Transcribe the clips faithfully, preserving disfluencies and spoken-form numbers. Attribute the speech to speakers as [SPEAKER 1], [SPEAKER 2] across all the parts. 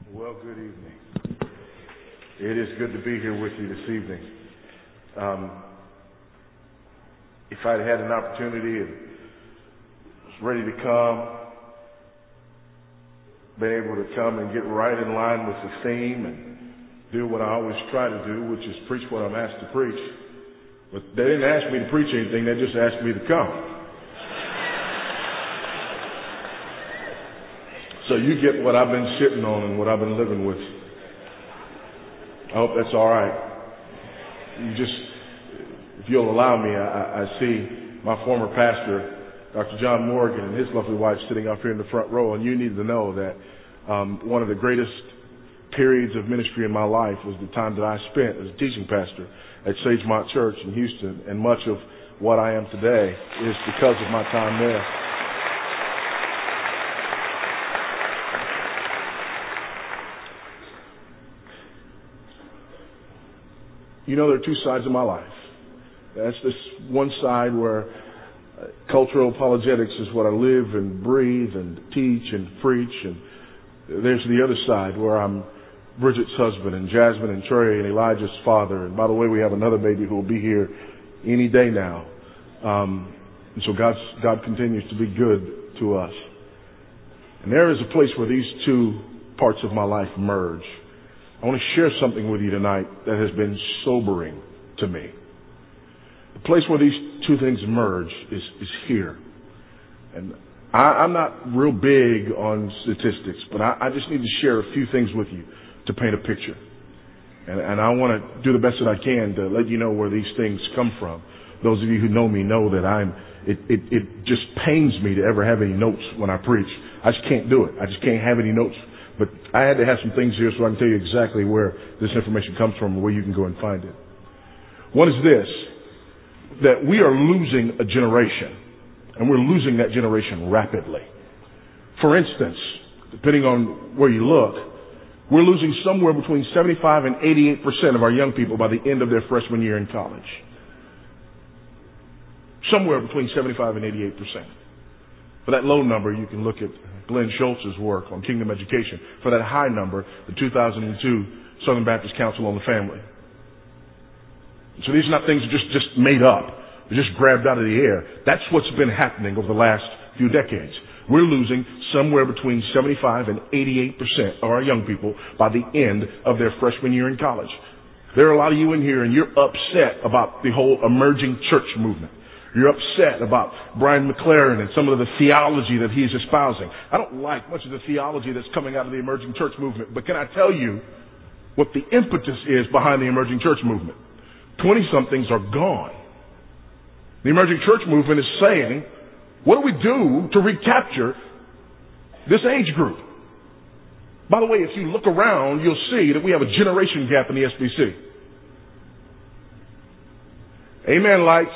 [SPEAKER 1] Well, good evening. It is good to be here with you this evening. Um, if I'd had an opportunity and was ready to come, been able to come and get right in line with the theme and do what I always try to do, which is preach what I'm asked to preach. But they didn't ask me to preach anything, they just asked me to come. So you get what I've been sitting on and what I've been living with. I hope that's all right. You just, if you'll allow me, I, I see my former pastor, Doctor John Morgan, and his lovely wife sitting up here in the front row, and you need to know that um, one of the greatest periods of ministry in my life was the time that I spent as a teaching pastor at Sagemont Church in Houston, and much of what I am today is because of my time there. You know, there are two sides of my life. That's this one side where uh, cultural apologetics is what I live and breathe and teach and preach. And there's the other side where I'm Bridget's husband and Jasmine and Trey and Elijah's father. And by the way, we have another baby who will be here any day now. Um, and so God's, God continues to be good to us. And there is a place where these two parts of my life merge. I want to share something with you tonight that has been sobering to me. The place where these two things merge is, is here. And I, I'm not real big on statistics, but I, I just need to share a few things with you to paint a picture. And, and I want to do the best that I can to let you know where these things come from. Those of you who know me know that I'm, it, it, it just pains me to ever have any notes when I preach. I just can't do it. I just can't have any notes. But I had to have some things here so I can tell you exactly where this information comes from and where you can go and find it. One is this, that we are losing a generation, and we're losing that generation rapidly. For instance, depending on where you look, we're losing somewhere between seventy-five and eighty-eight percent of our young people by the end of their freshman year in college. Somewhere between seventy-five and eighty-eight percent. For that low number, you can look at Glenn Schultz's work on Kingdom Education. For that high number, the two thousand two Southern Baptist Council on the Family. So these are not things that just, just made up. They're just grabbed out of the air. That's what's been happening over the last few decades. We're losing somewhere between seventy-five and eighty-eight percent of our young people by the end of their freshman year in college. There are a lot of you in here, and you're upset about the whole emerging church movement. You're upset about Brian McLaren and some of the theology that he's espousing. I don't like much of the theology that's coming out of the emerging church movement, but can I tell you what the impetus is behind the emerging church movement? Twenty-somethings are gone. The emerging church movement is saying, what do we do to recapture this age group? By the way, if you look around, you'll see that we have a generation gap in the S B C. Amen, lights.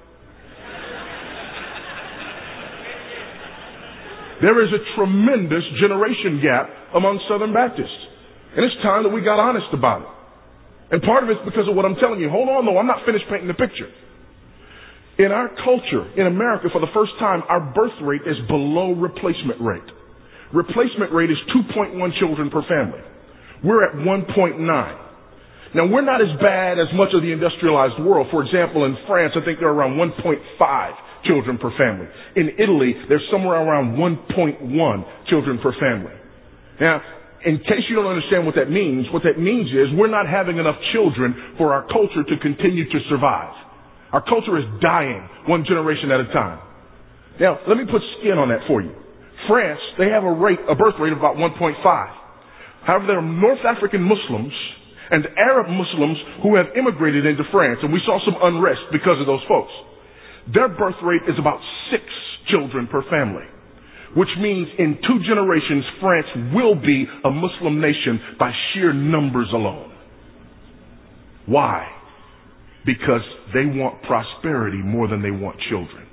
[SPEAKER 1] There is a tremendous generation gap among Southern Baptists. And it's time that we got honest about it. And part of it's because of what I'm telling you. Hold on, though. I'm not finished painting the picture. In our culture, in America, for the first time, our birth rate is below replacement rate. Replacement rate is two point one children per family. We're at one point nine. Now, we're not as bad as much of the industrialized world. For example, in France, I think they're around one point five children per family. In Italy, there's somewhere around one point one children per family. Now, in case you don't understand what that means, what that means is we're not having enough children for our culture to continue to survive. Our culture is dying one generation at a time. Now, let me put skin on that for you. France, they have a rate, a birth rate of about one point five. However, there are North African Muslims and Arab Muslims who have immigrated into France, and we saw some unrest because of those folks. Their birth rate is about six children per family, which means in two generations, France will be a Muslim nation by sheer numbers alone. Why? Because they want prosperity more than they want children.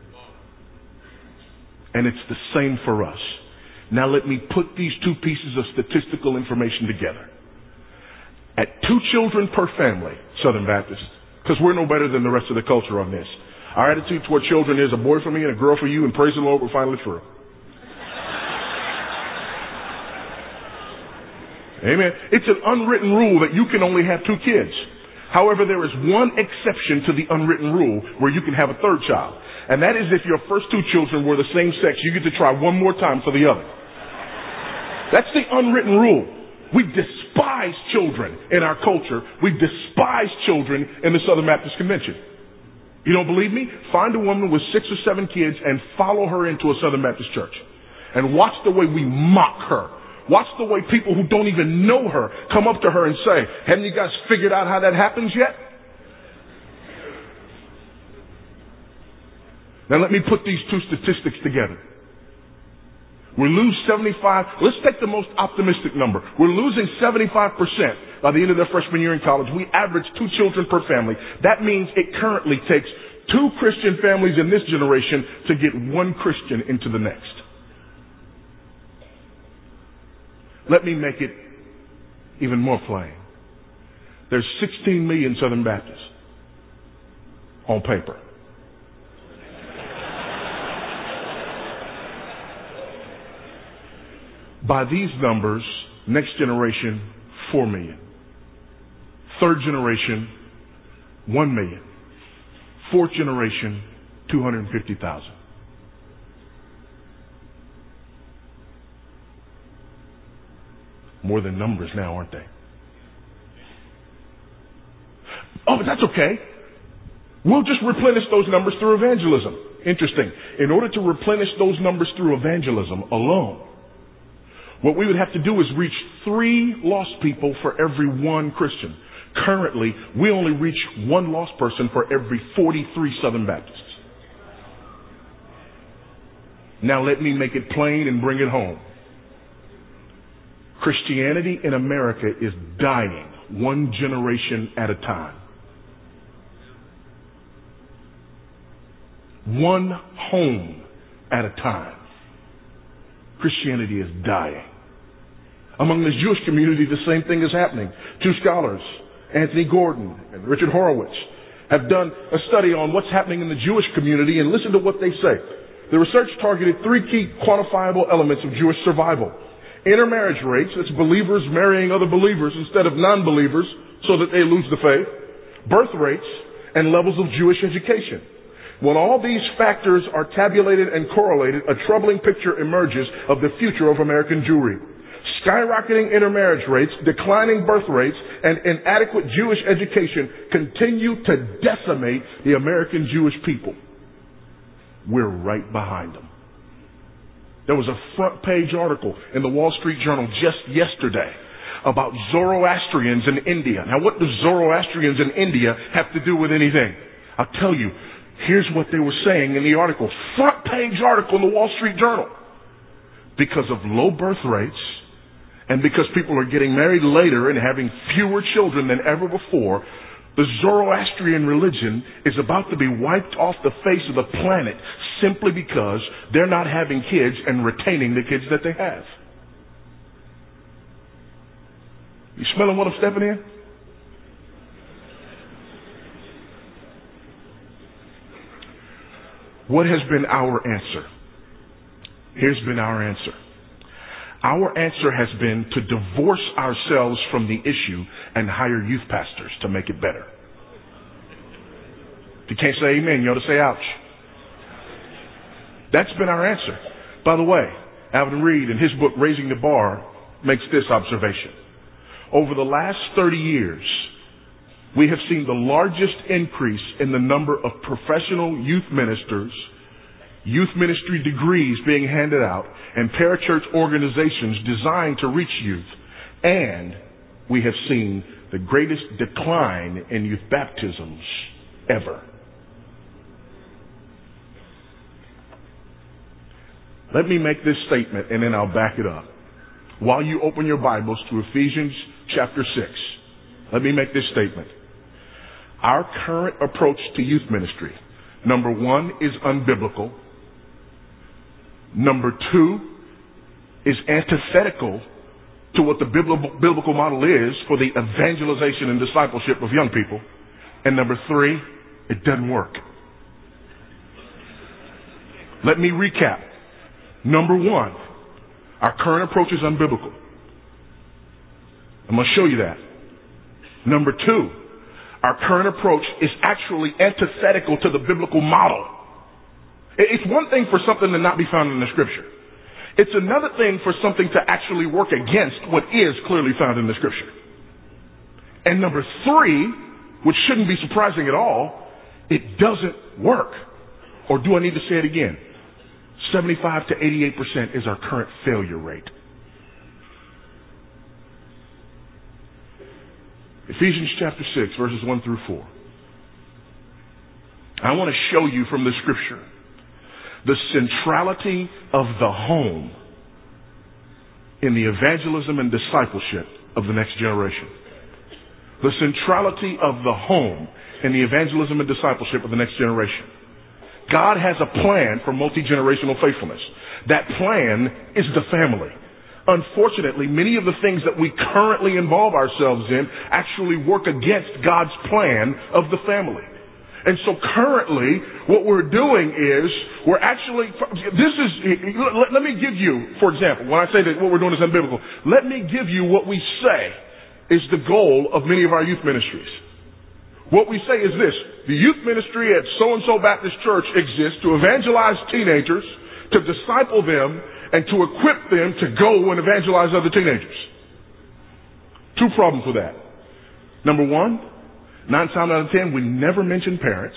[SPEAKER 1] And it's the same for us. Now let me put these two pieces of statistical information together. At two children per family, Southern Baptists, because we're no better than the rest of the culture on this. Our attitude toward children is a boy for me and a girl for you, and praise the Lord, we're finally through. Amen. It's an unwritten rule that you can only have two kids. However, there is one exception to the unwritten rule where you can have a third child. And that is if your first two children were the same sex, you get to try one more time for the other. That's the unwritten rule. We despise children in our culture. We despise children in the Southern Baptist Convention. You don't believe me? Find a woman with six or seven kids and follow her into a Southern Baptist church. And watch the way we mock her. Watch the way people who don't even know her come up to her and say, haven't you guys figured out how that happens yet? Now let me put these two statistics together. We lose seventy-five, let's take the most optimistic number. We're losing seventy-five percent by the end of their freshman year in college. We average two children per family. That means it currently takes two Christian families in this generation to get one Christian into the next. Let me make it even more plain. There's sixteen million Southern Baptists on paper. By these numbers, next generation, four million. Third generation, one million. Fourth generation, two hundred fifty thousand. More than numbers now, aren't they? Oh, but that's okay. We'll just replenish those numbers through evangelism. Interesting. In order to replenish those numbers through evangelism alone, what we would have to do is reach three lost people for every one Christian. Currently, we only reach one lost person for every forty-three Southern Baptists. Now let me make it plain and bring it home. Christianity in America is dying one generation at a time. One home at a time. Christianity is dying. Among the Jewish community, the same thing is happening. Two scholars, Anthony Gordon and Richard Horowitz, have done a study on what's happening in the Jewish community, and listen to what they say. The research targeted three key quantifiable elements of Jewish survival. Intermarriage rates, that's believers marrying other believers instead of non-believers so that they lose the faith. Birth rates and levels of Jewish education. When all these factors are tabulated and correlated, a troubling picture emerges of the future of American Jewry. Skyrocketing intermarriage rates, declining birth rates, and inadequate Jewish education continue to decimate the American Jewish people. We're right behind them. There was a front page article in the Wall Street Journal just yesterday about Zoroastrians in India. Now, what do Zoroastrians in India have to do with anything? I'll tell you. Here's what they were saying in the article. Front page article in the Wall Street Journal. Because of low birth rates and because people are getting married later and having fewer children than ever before, the Zoroastrian religion is about to be wiped off the face of the planet simply because they're not having kids and retaining the kids that they have. You smelling what I'm stepping in? What has been our answer? Here's been our answer. Our answer has been to divorce ourselves from the issue and hire youth pastors to make it better. If you can't say amen, you ought to say ouch. That's been our answer. By the way, Alvin Reed in his book, Raising the Bar, makes this observation. Over the last thirty years, we have seen the largest increase in the number of professional youth ministers, youth ministry degrees being handed out, and parachurch organizations designed to reach youth. And we have seen the greatest decline in youth baptisms ever. Let me make this statement and then I'll back it up. While you open your Bibles to Ephesians chapter six, let me make this statement. Our current approach to youth ministry, number one, is unbiblical. Number two, is antithetical to what the biblical model is for the evangelization and discipleship of young people. And number three, it doesn't work. Let me recap. Number one, our current approach is unbiblical. I'm going to show you that. Number two, our current approach is actually antithetical to the biblical model. It's one thing for something to not be found in the scripture. It's another thing for something to actually work against what is clearly found in the scripture. And number three, which shouldn't be surprising at all, it doesn't work. Or do I need to say it again? seventy-five to eighty-eight percent is our current failure rate. Ephesians chapter six, verses one through four. I want to show you from the scripture the centrality of the home in the evangelism and discipleship of the next generation. The centrality of the home in the evangelism and discipleship of the next generation. God has a plan for multi-generational faithfulness. That plan is the family. Unfortunately, many of the things that we currently involve ourselves in actually work against God's plan of the family. And so currently, what we're doing is, we're actually, this is, let, let me give you, for example, when I say that what we're doing is unbiblical, let me give you what we say is the goal of many of our youth ministries. What we say is this: the youth ministry at so-and-so Baptist Church exists to evangelize teenagers, to disciple them, and to equip them to go and evangelize other teenagers. Two problems with that. Number one, nine times out of ten, we never mention parents.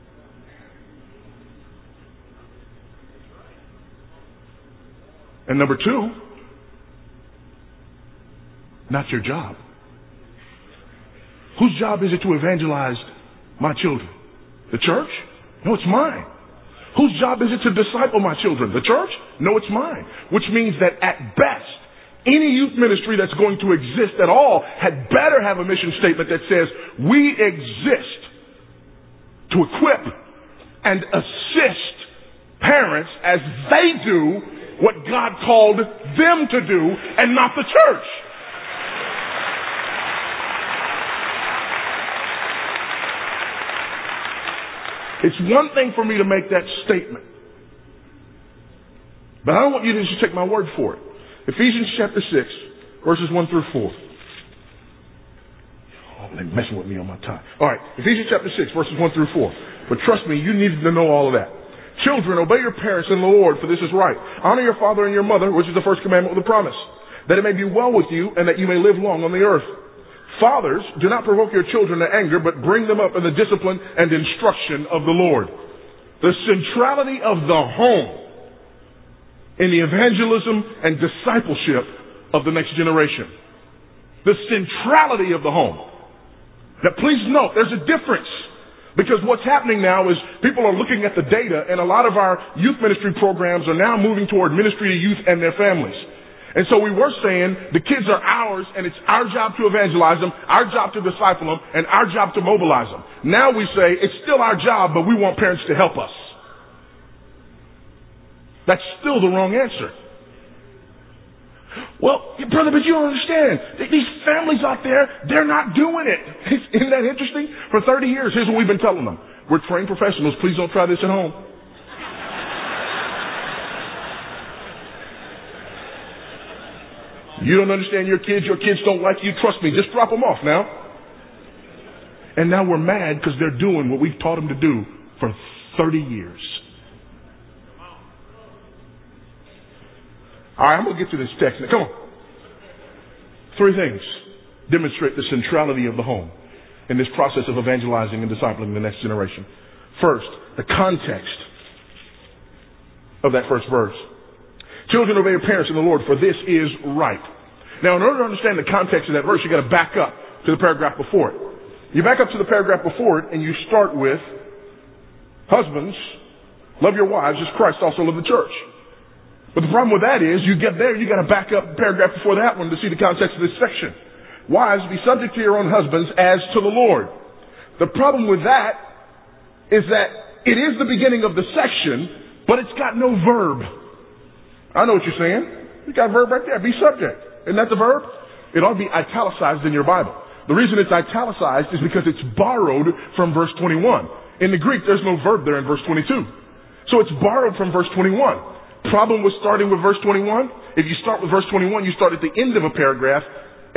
[SPEAKER 1] And number two, not your job. Whose job is it to evangelize my children? The church? No, it's mine. Whose job is it to disciple my children? The church? No, it's mine. Which means that at best, any youth ministry that's going to exist at all had better have a mission statement that says, we exist to equip and assist parents as they do what God called them to do and not the church. It's one thing for me to make that statement, but I don't want you to just take my word for it. Ephesians chapter six, verses one through four. Oh, they're messing with me on my time. All right, Ephesians chapter six, verses one through four. But trust me, you need to know all of that. Children, obey your parents in the Lord, for this is right. Honor your father and your mother, which is the first commandment with a promise, that it may be well with you and that you may live long on the earth. Fathers, do not provoke your children to anger, but bring them up in the discipline and instruction of the Lord. The centrality of the home in the evangelism and discipleship of the next generation. The centrality of the home. Now please note, there's a difference. Because what's happening now is people are looking at the data, and a lot of our youth ministry programs are now moving toward ministry to youth and their families. And so we were saying the kids are ours, and it's our job to evangelize them, our job to disciple them, and our job to mobilize them. Now we say it's still our job, but we want parents to help us. That's still the wrong answer. Well, brother, but you don't understand. These families out there, they're not doing it. Isn't that interesting? For thirty years, here's what we've been telling them. We're trained professionals. Please don't try this at home. You don't understand your kids. Your kids don't like you. Trust me. Just drop them off now. And now we're mad because they're doing what we've taught them to do for thirty years. All right, I'm going to get to this text now. Come on. Three things demonstrate the centrality of the home in this process of evangelizing and discipling the next generation. First, the context of that first verse. Children, obey your parents in the Lord, for this is right. Now, in order to understand the context of that verse, you've got to back up to the paragraph before it. You back up to the paragraph before it, and you start with, husbands, love your wives as Christ also loved the church. But the problem with that is, you get there, you got to back up the paragraph before that one to see the context of this section. Wives, be subject to your own husbands as to the Lord. The problem with that is that it is the beginning of the section, but it's got no verb. I know what you're saying. You got a verb right there. Be subject. Isn't that the verb? It ought to be italicized in your Bible. The reason it's italicized is because it's borrowed from verse twenty-one. In the Greek, there's no verb there in verse twenty-two. So it's borrowed from verse twenty-one. Problem with starting with verse twenty-one? If you start with verse twenty-one, you start at the end of a paragraph,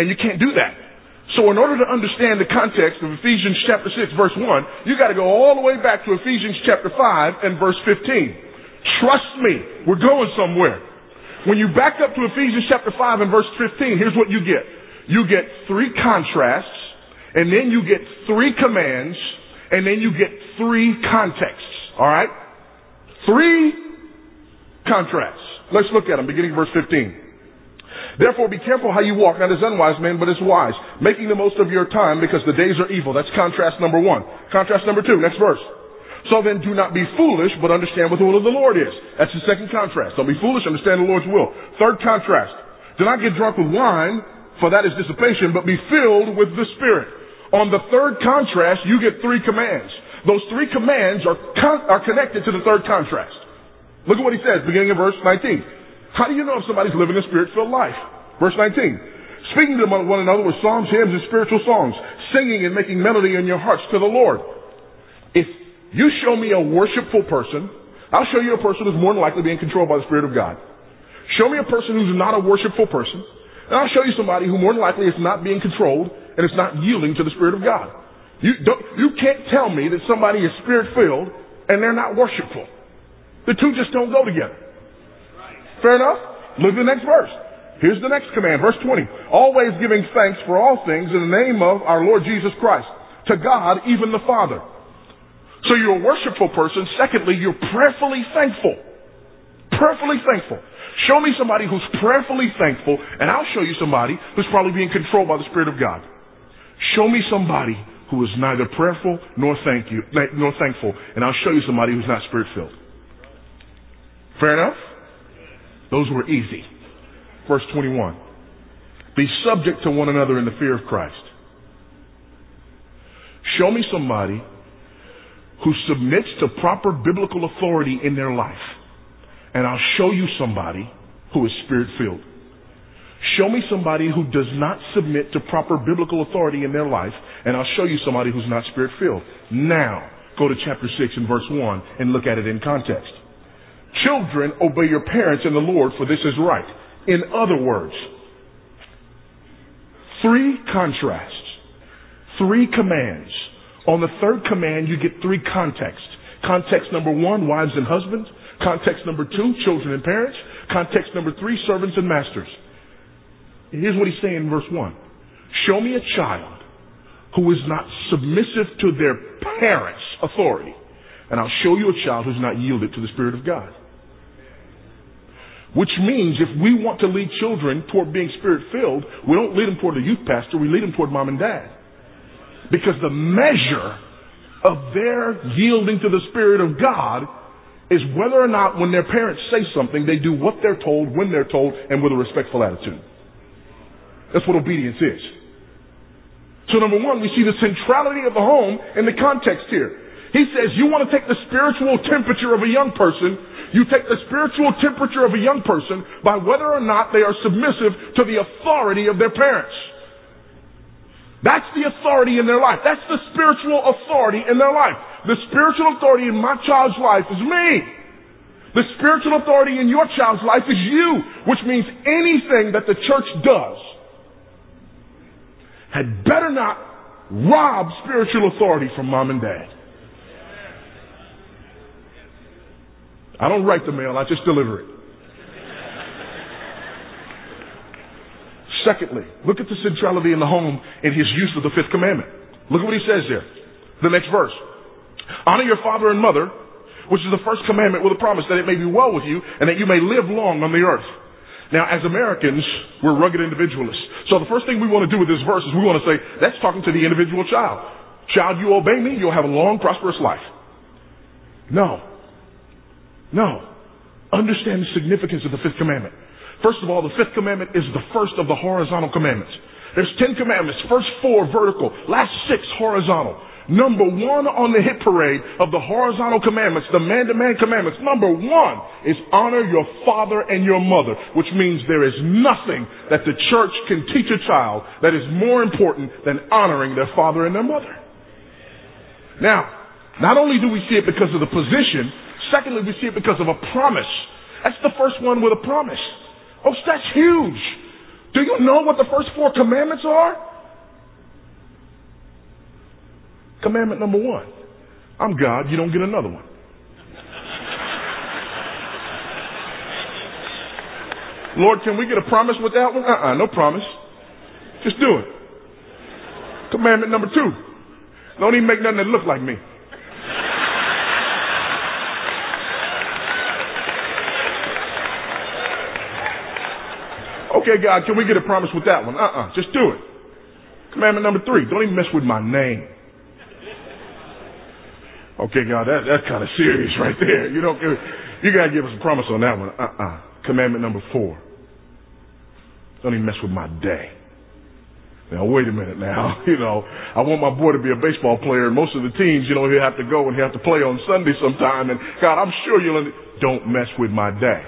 [SPEAKER 1] And you can't do that. So in order to understand the context of Ephesians chapter six, verse one, you got to go all the way back to Ephesians chapter five and verse fifteen. Trust me, we're going somewhere. When you back up to Ephesians chapter five and verse fifteen, here's what you get. You get three contrasts, and then you get three commands, and then you get three contexts. All right? Three contrasts. Let's look at them, beginning verse fifteen. Therefore be careful how you walk, not as unwise men, but as wise, making the most of your time, because the days are evil. That's contrast number one. Contrast number two, next verse. So then do not be foolish, but understand what the will of the Lord is. That's the second contrast. Don't be foolish, understand the Lord's will. Third contrast. Do not get drunk with wine, for that is dissipation, but be filled with the Spirit. On the third contrast, you get three commands. Those three commands are con- are connected to the third contrast. Look at what he says, beginning in verse nineteen. How do you know if somebody's living a spirit-filled life? Verse nineteen. Speaking to one another with psalms, hymns, and spiritual songs, singing and making melody in your hearts to the Lord. If you show me a worshipful person, I'll show you a person who's more than likely being controlled by the Spirit of God. Show me a person who's not a worshipful person, and I'll show you somebody who more than likely is not being controlled and is not yielding to the Spirit of God. You don't, you can't tell me that somebody is spirit-filled and they're not worshipful. The two just don't go together. Fair enough? Look at the next verse. Here's the next command, verse twenty. Always giving thanks for all things in the name of our Lord Jesus Christ, to God, even the Father. So you're a worshipful person. Secondly, you're prayerfully thankful. Prayerfully thankful. Show me somebody who's prayerfully thankful, and I'll show you somebody who's probably being controlled by the Spirit of God. Show me somebody who is neither prayerful nor thank you, nor thankful, and I'll show you somebody who's not Spirit-filled. Fair enough? Those were easy. Verse twenty-one. Be subject to one another in the fear of Christ. Show me somebody who submits to proper biblical authority in their life, and I'll show you somebody who is Spirit-filled. Show me somebody who does not submit to proper biblical authority in their life, and I'll show you somebody who's not Spirit-filled. Now, go to chapter six and verse one and look at it in context. Children, obey your parents in the Lord, for this is right. In other words, three contrasts, three commands. On the third command, you get three contexts. Context number one, wives and husbands. Context number two, children and parents. Context number three, servants and masters. Here's what he's saying in verse one. Show me a child who is not submissive to their parents' authority, and I'll show you a child who's not yielded to the Spirit of God. Which means if we want to lead children toward being Spirit-filled, we don't lead them toward the youth pastor, we lead them toward mom and dad. Because the measure of their yielding to the Spirit of God is whether or not when their parents say something, they do what they're told, when they're told, and with a respectful attitude. That's what obedience is. So number one, we see the centrality of the home in the context here. He says you want to take the spiritual temperature of a young person, you take the spiritual temperature of a young person by whether or not they are submissive to the authority of their parents. That's the authority in their life. That's the spiritual authority in their life. The spiritual authority in my child's life is me. The spiritual authority in your child's life is you, which means anything that the church does had better not rob spiritual authority from mom and dad. I don't write the mail, I just deliver it. Secondly, look at the centrality in the home in his use of the fifth commandment. Look at what he says there. The next verse. Honor your father and mother, which is the first commandment with a promise that it may be well with you and that you may live long on the earth. Now, as Americans, we're rugged individualists. So the first thing we want to do with this verse is we want to say, that's talking to the individual child. Child, you obey me, you'll have a long, prosperous life. No. No. Understand the significance of the fifth commandment. First of all, the fifth commandment is the first of the horizontal commandments. There's ten commandments. First four vertical, last six horizontal. Number one on the hit parade of the horizontal commandments, the man-to-man commandments, number one is honor your father and your mother, which means there is nothing that the church can teach a child that is more important than honoring their father and their mother. Now, not only do we see it because of the position, secondly, we see it because of a promise. That's the first one with a promise. Oh, that's huge. Do you know what the first four commandments are? Commandment number one. I'm God, you don't get another one. Lord, can we get a promise with that one? Uh-uh, no promise. Just do it. Commandment number two. Don't even make nothing that look like me. Okay, God, can we get a promise with that one? Uh-uh, just do it. Commandment number three. Don't even mess with my name. Okay, God, that, that's kind of serious right there. You don't give, you got to give us a promise on that one. Uh-uh. Commandment number four. Don't even mess with my day. Now, wait a minute now. You know, I want my boy to be a baseball player, and most of the teams, you know, he'll have to go and he'll have to play on Sunday sometime. And, God, I'm sure you'll... Don't mess with my day.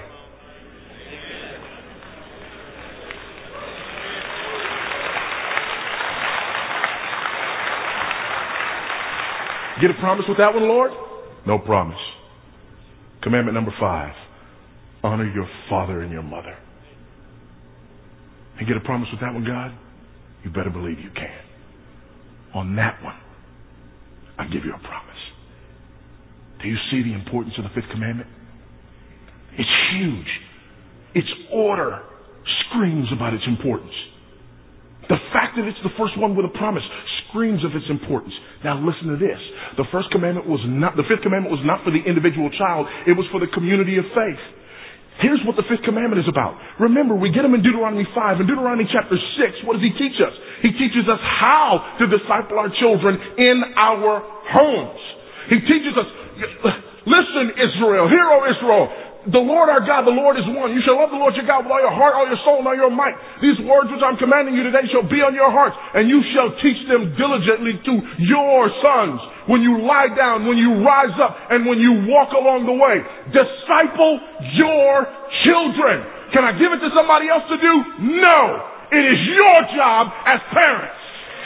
[SPEAKER 1] Get a promise with that one, Lord? No promise. Commandment number five. Honor your father and your mother. And get a promise with that one, God? You better believe you can. On that one, I give you a promise. Do you see the importance of the fifth commandment? It's huge. Its order screams about its importance. The fact that it's the first one with a promise screams of its importance. Now listen to this. The first commandment was not, the fifth commandment was not for the individual child. It was for the community of faith. Here's what the fifth commandment is about. Remember, we get them in Deuteronomy five. In Deuteronomy chapter six, what does he teach us? He teaches us how to disciple our children in our homes. He teaches us, listen, Israel, hear, O Israel, the Lord our God, the Lord is one. You shall love the Lord your God with all your heart, all your soul, and all your might. These words which I'm commanding you today shall be on your hearts, and you shall teach them diligently to your sons when you lie down, when you rise up, and when you walk along the way. Disciple your children. Can I give it to somebody else to do? No. It is your job as parents.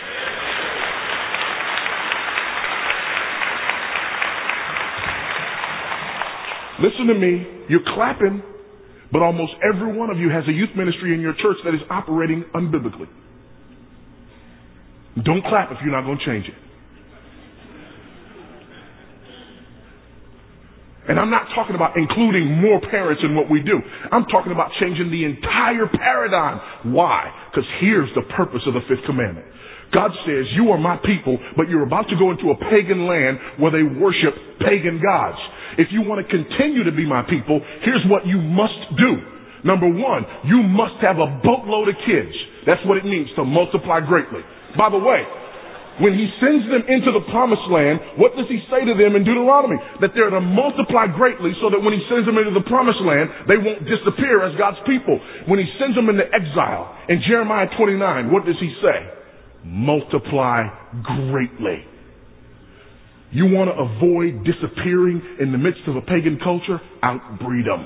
[SPEAKER 1] Listen to me. You're clapping, but almost every one of you has a youth ministry in your church that is operating unbiblically. Don't clap if you're not going to change it. And I'm not talking about including more parents in what we do. I'm talking about changing the entire paradigm. Why? Because here's the purpose of the fifth commandment. God says, you are my people, but you're about to go into a pagan land where they worship pagan gods. If you want to continue to be my people, here's what you must do. Number one, you must have a boatload of kids. That's what it means to multiply greatly. By the way, when he sends them into the promised land, what does he say to them in Deuteronomy? That they're to multiply greatly so that when he sends them into the promised land, they won't disappear as God's people. When he sends them into exile, in Jeremiah twenty-nine, what does he say? Multiply greatly. You want to avoid disappearing in the midst of a pagan culture? Outbreed them.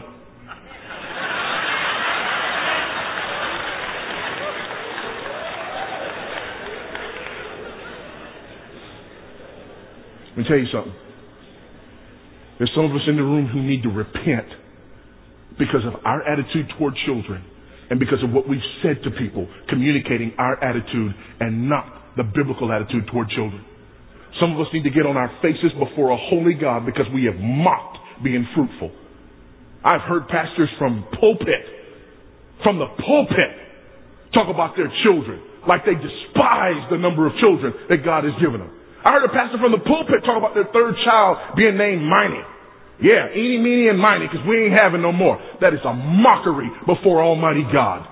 [SPEAKER 1] Let me tell you something. There's some of us in the room who need to repent because of our attitude toward children and because of what we've said to people, communicating our attitude and not the biblical attitude toward children. Some of us need to get on our faces before a holy God because we have mocked being fruitful. I've heard pastors from pulpit, from the pulpit, talk about their children like they despise the number of children that God has given them. I heard a pastor from the pulpit talk about their third child being named Miney. Yeah, eeny, meeny, and miny, because we ain't having no more. That is a mockery before Almighty God.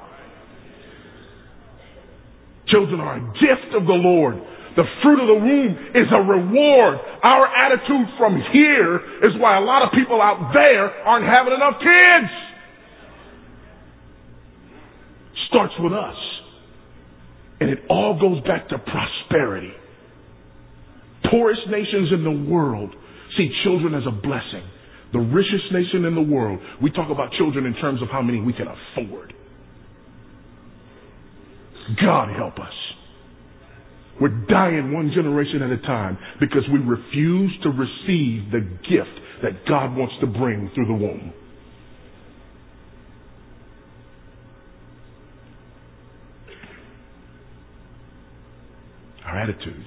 [SPEAKER 1] Children are a gift of the Lord. The fruit of the womb is a reward. Our attitude from here is why a lot of people out there aren't having enough kids. Starts with us. And it all goes back to prosperity. Poorest nations in the world see children as a blessing. The richest nation in the world, we talk about children in terms of how many we can afford. God help us. We're dying one generation at a time because we refuse to receive the gift that God wants to bring through the womb. our attitudes.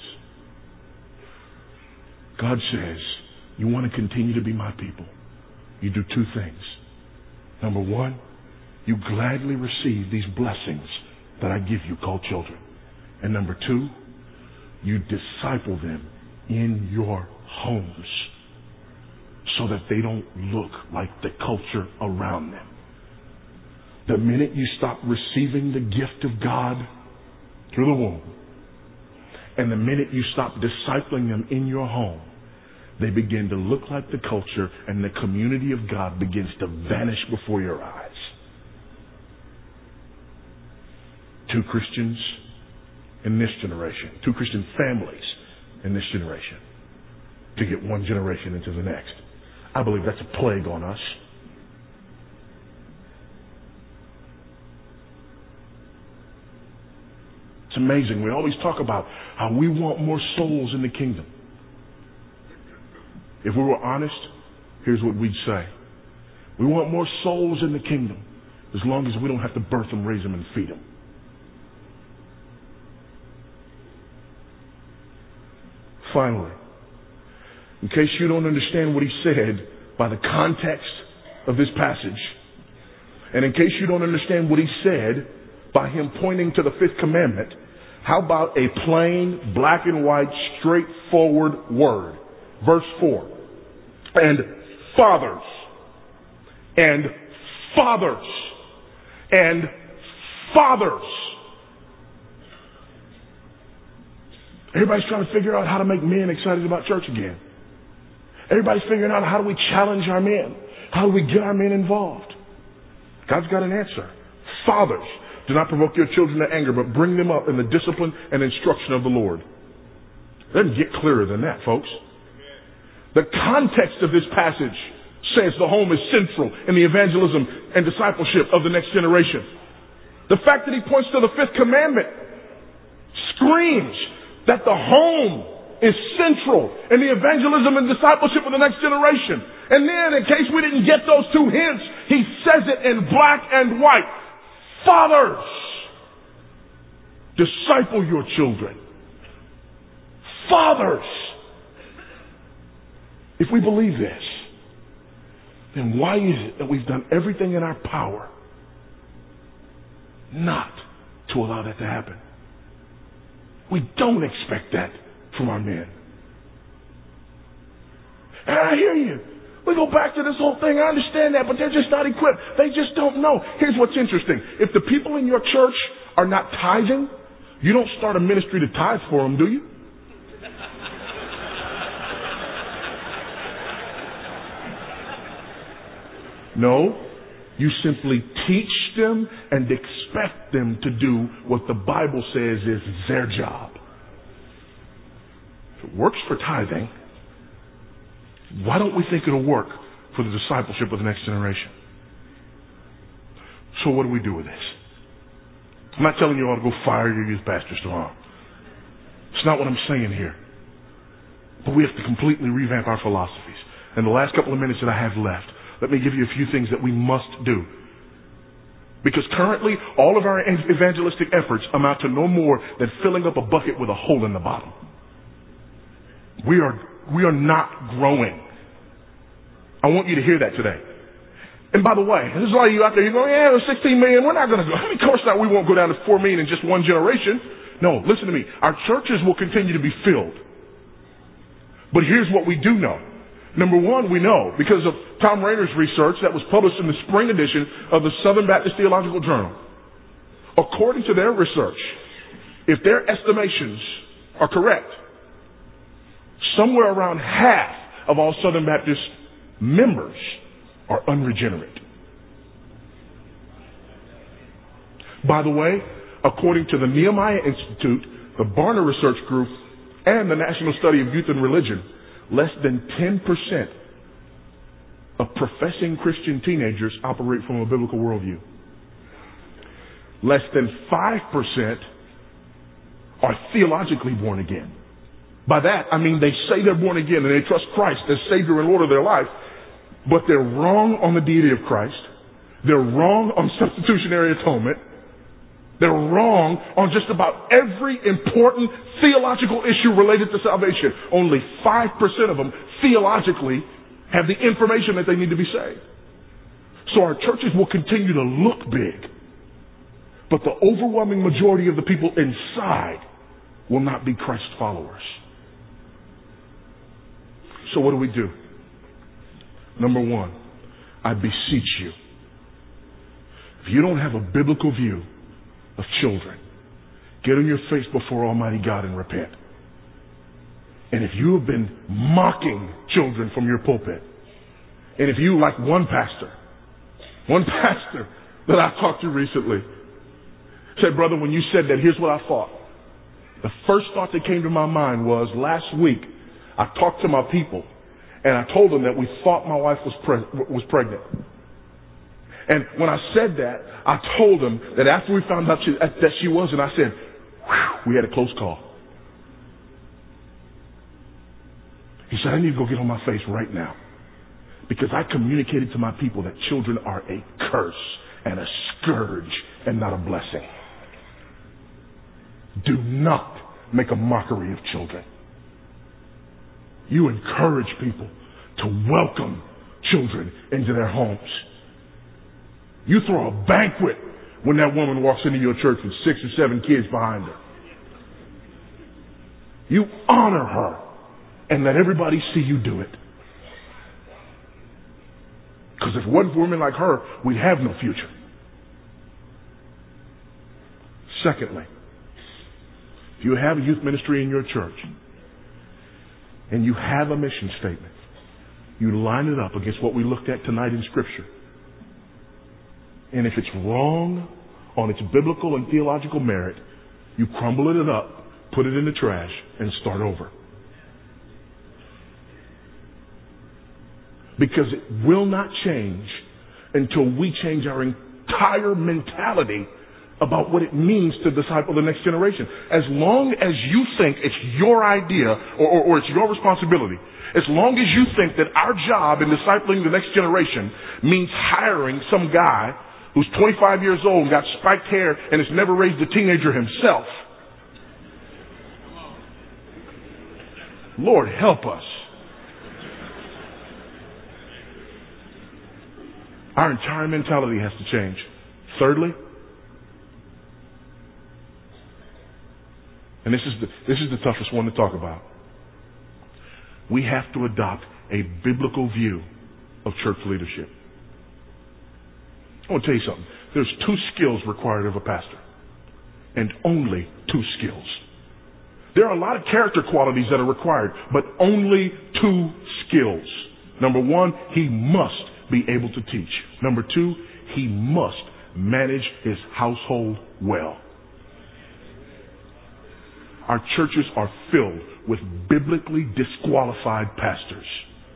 [SPEAKER 1] God says, you want to continue to be my people. You do two things. Number one, you gladly receive these blessings that I give you called children. And number two, you disciple them in your homes so that they don't look like the culture around them. The minute you stop receiving the gift of God through the womb, and the minute you stop discipling them in your home, they begin to look like the culture, and the community of God begins to vanish before your eyes. Two Christians in this generation, two Christian families in this generation, to get one generation into the next. I believe that's a plague on us. It's amazing. We always talk about how we want more souls in the kingdom. If we were honest, here's what we'd say. We want more souls in the kingdom as long as we don't have to birth them, raise them, and feed them. Finally, in case you don't understand what he said by the context of this passage, and in case you don't understand what he said by him pointing to the fifth commandment, how about a plain, black and white, straightforward word? Verse four. And fathers, and fathers, and fathers. Everybody's trying to figure out how to make men excited about church again. Everybody's figuring out how do we challenge our men? How do we get our men involved? God's got an answer. Fathers, do not provoke your children to anger, but bring them up in the discipline and instruction of the Lord. It doesn't get clearer than that, folks. The context of this passage says the home is central in the evangelism and discipleship of the next generation. The fact that he points to the fifth commandment screams that the home is central in the evangelism and discipleship of the next generation. And then, in case we didn't get those two hints, he says it in black and white. Fathers, disciple your children. Fathers. If we believe this, then why is it that we've done everything in our power not to allow that to happen? We don't expect that from our men. And I hear you. We go back to this whole thing. I understand that, but they're just not equipped. They just don't know. Here's what's interesting. If the people in your church are not tithing, you don't start a ministry to tithe for them, do you? No. You simply teach them and expect them to do what the Bible says is their job. If it works for tithing, why don't we think it'll work for the discipleship of the next generation? So what do we do with this? I'm not telling you all to go fire your youth pastors tomorrow. It's not what I'm saying here. But we have to completely revamp our philosophies. In the last couple of minutes that I have left, let me give you a few things that we must do. Because currently, all of our evangelistic efforts amount to no more than filling up a bucket with a hole in the bottom. We are, we are not growing. I want you to hear that today. And by the way, there's a lot of you out there, you're going, yeah, there's sixteen million, we're not going to go. I mean, of course not, we won't go down to four million in just one generation. No, listen to me. Our churches will continue to be filled. But here's what we do know. Number one, we know, because of Tom Rainer's research that was published in the spring edition of the Southern Baptist Theological Journal. According to their research, if their estimations are correct, somewhere around half of all Southern Baptist members are unregenerate. By the way, according to the Nehemiah Institute, the Barna Research Group, and the National Study of Youth and Religion, less than ten percent of professing Christian teenagers operate from a biblical worldview. Less than five percent are theologically born again. By that, I mean they say they're born again and they trust Christ as Savior and Lord of their life, but they're wrong on the deity of Christ. They're wrong on substitutionary atonement. They're wrong on just about every important theological issue related to salvation. Only five percent of them theologically have the information that they need to be saved. So our churches will continue to look big, but the overwhelming majority of the people inside will not be Christ followers. So what do we do? Number one, I beseech you, if you don't have a biblical view of children, get on your face before Almighty God and repent. And if you have been mocking children from your pulpit, and if you, like one pastor, one pastor that I talked to recently, said, brother, when you said that, here's what I thought. The first thought that came to my mind was, last week, I talked to my people, and I told them that we thought my wife was pre- was pregnant. And when I said that, I told them that after we found out she, that she was, and I said, whew, we had a close call. He said, I need to go get on my face right now, because I communicated to my people that children are a curse and a scourge and not a blessing. Do not make a mockery of children. You encourage people to welcome children into their homes. You throw a banquet when that woman walks into your church with six or seven kids behind her. You honor her and let everybody see you do it. Because if it wasn't for women like her, we'd have no future. Secondly, if you have a youth ministry in your church and you have a mission statement, you line it up against what we looked at tonight in Scripture. And if it's wrong on its biblical and theological merit, you crumble it up, put it in the trash, and start over. Because it will not change until we change our entire mentality about what it means to disciple the next generation. As long as you think it's your idea or, or, or it's your responsibility, as long as you think that our job in discipling the next generation means hiring some guy who's twenty-five years old and got spiked hair and has never raised a teenager himself, Lord help us. Our entire mentality has to change. Thirdly, and this is the, this is the toughest one to talk about, we have to adopt a biblical view of church leadership. I want to tell you something. There's two skills required of a pastor, and only two skills. There are a lot of character qualities that are required, but only two skills. Number one, he must be able to teach. Number two, he must manage his household well. Our churches are filled with biblically disqualified pastors.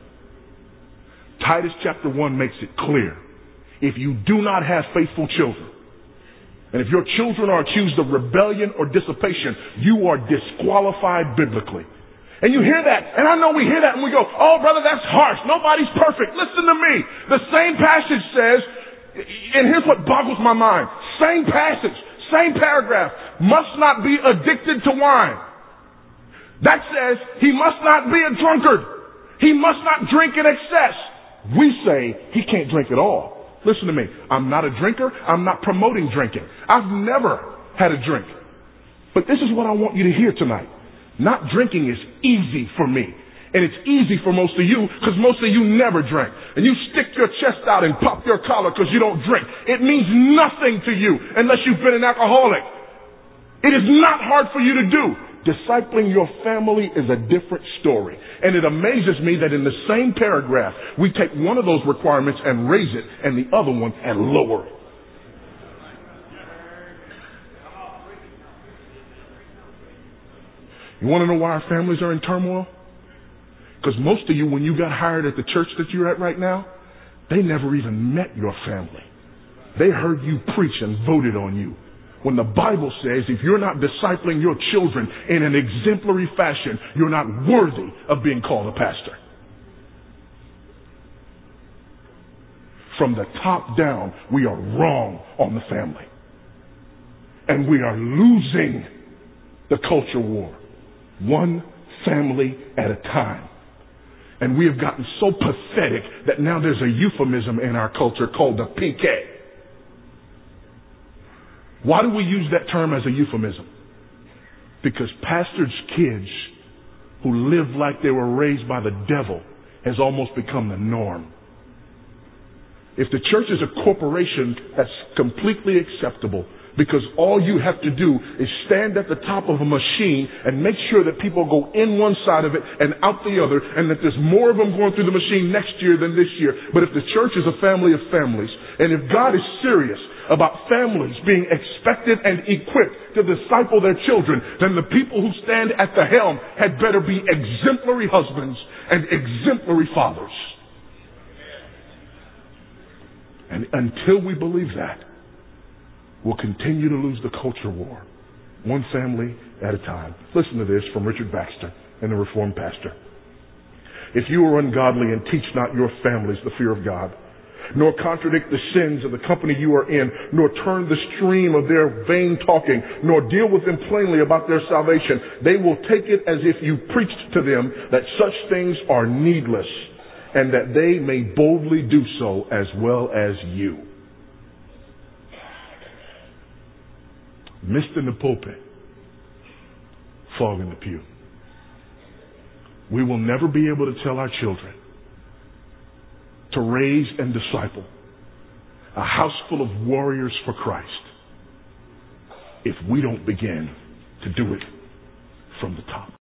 [SPEAKER 1] Titus chapter one makes it clear. If you do not have faithful children, and if your children are accused of rebellion or dissipation, you are disqualified biblically. And you hear that, and I know we hear that and we go, oh brother, that's harsh. Nobody's perfect. Listen to me. The same passage says, and here's what boggles my mind. Same passage, same paragraph, must not be addicted to wine. That says he must not be a drunkard. He must not drink in excess. We say he can't drink at all. Listen to me. I'm not a drinker. I'm not promoting drinking. I've never had a drink. But this is what I want you to hear tonight. Not drinking is easy for me. And it's easy for most of you because most of you never drink. And you stick your chest out and pop your collar because you don't drink. It means nothing to you unless you've been an alcoholic. It is not hard for you to do. Discipling your family is a different story. And it amazes me that in the same paragraph, we take one of those requirements and raise it and the other one and lower it. You want to know why our families are in turmoil? Because most of you, when you got hired at the church that you're at right now, they never even met your family. They heard you preach and voted on you. When the Bible says if you're not discipling your children in an exemplary fashion, you're not worthy of being called a pastor. From the top down, we are wrong on the family. And we are losing the culture war, one family at a time. And we have gotten so pathetic that now there's a euphemism in our culture called the P K. Why do we use that term as a euphemism? Because pastors' kids who live like they were raised by the devil has almost become the norm. If the church is a corporation, that's completely acceptable, because all you have to do is stand at the top of a machine and make sure that people go in one side of it and out the other, and that there's more of them going through the machine next year than this year. But if the church is a family of families, and if God is serious about families being expected and equipped to disciple their children, then the people who stand at the helm had better be exemplary husbands and exemplary fathers. And until we believe that, we'll continue to lose the culture war, one family at a time. Listen to this from Richard Baxter and the Reformed pastor. If you are ungodly and teach not your families the fear of God, nor contradict the sins of the company you are in, nor turn the stream of their vain talking, nor deal with them plainly about their salvation, they will take it as if you preached to them that such things are needless, and that they may boldly do so as well as you. Mist in the pulpit, fog in the pew. We will never be able to tell our children to raise and disciple a house full of warriors for Christ if we don't begin to do it from the top.